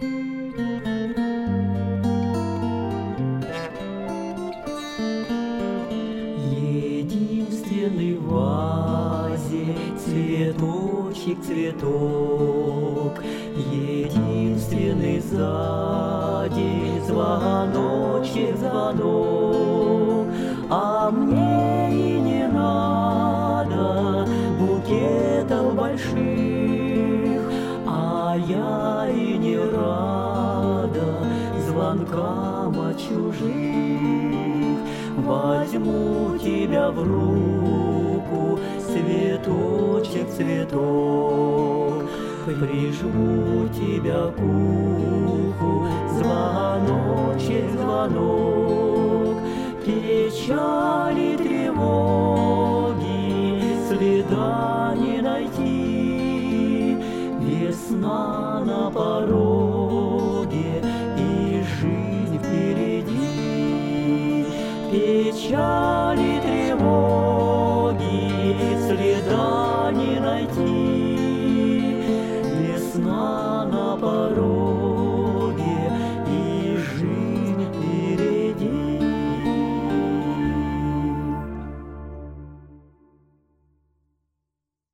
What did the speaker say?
Единственный в вазе цветочек, цветок, единственный сзади звоночек, звонок. А мне и не надо букетов больших, а я и не рада звонкам от чужих. Возьму тебя в руку, цветочек, цветок, прижму тебя к уху, звоночек, звонок. Печали, тревоги, следа не найти, весна на пороге и жизнь впереди. Печаль